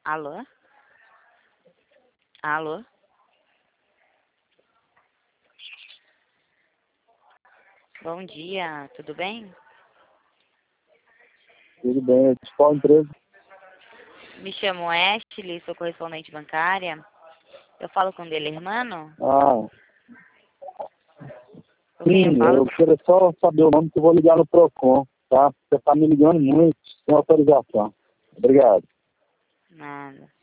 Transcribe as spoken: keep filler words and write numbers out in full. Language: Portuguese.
Alô? Alô? Bom dia, tudo bem? Tudo bem, de qual empresa? Me chamo Ashley, sou correspondente bancária. Eu falo com o dele, irmão? Ah, Com quem eu sim, falo? eu queria só saber o nome que eu vou ligar no Procon, tá? Você tá me ligando muito sem autorização. Obrigado. Nada.